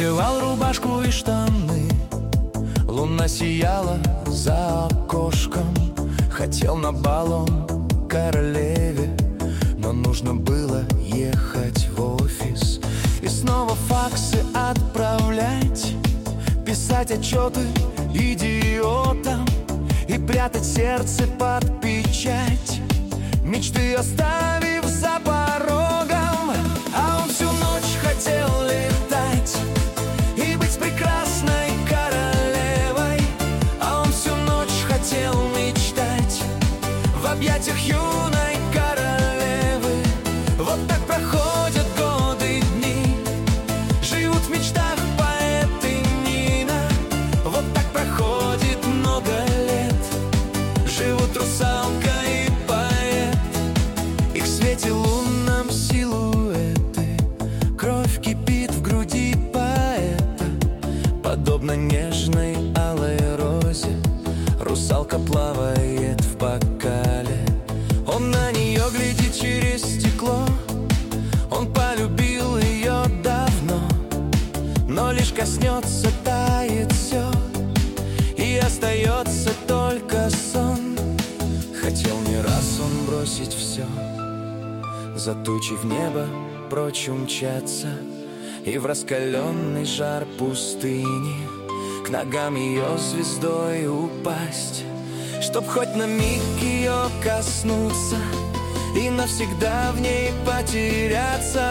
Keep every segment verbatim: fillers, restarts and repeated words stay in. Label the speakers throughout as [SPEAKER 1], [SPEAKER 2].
[SPEAKER 1] Надевал рубашку и штаны, луна сияла за окошком. Хотел на бал он к королеве, но нужно было ехать в офис и снова факсы отправлять, писать отчеты идиотам и прятать сердце под печать, мечты оставив за порогом. А он всю ночь хотел летать и быть прекрасной королевой. А он всю ночь хотел мечтать в объятиях юной королевы. Вот так проходят годы, дни, живут в мечтах поэт и Нина. Вот так проходит много лет, живут русалка и поэт. Их в свете лунном силуэты, кровь кипит в груди поэта. Подобно нежной алой розе, русалка плавает в бокале. Он на нее глядит через стекло, он полюбил ее давно, но лишь коснется, тает все, и остается только сон. Хотел не раз он бросить все, за тучи в небо прочь умчаться и в раскаленный жар пустыни к ногам ее звездой упасть, чтоб хоть на миг ее коснуться и навсегда в ней потеряться.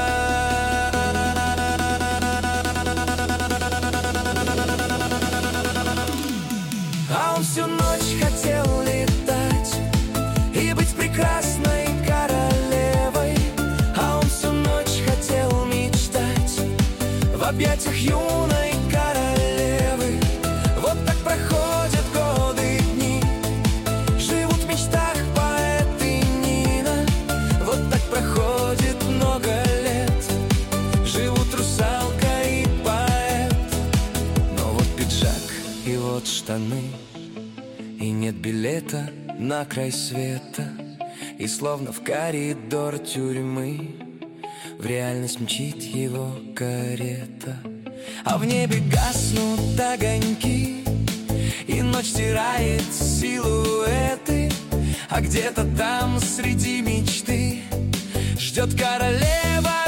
[SPEAKER 1] А он всю ночь хотел летать и быть прекрасной королевой. А он всю ночь хотел мечтать в объятиях юной королевы. Вот так проходят годы, дни, живут в мечтах поэт и Нина. Вот так проходит много лет, живут русалка и поэт. Но вот пиджак и вот штаны, и нет билета на край света, и словно в коридор тюрьмы в реальность мчит его карета. А в небе гаснут огоньки, и ночь стирает силуэты, а где-то там среди мечты ждет королева.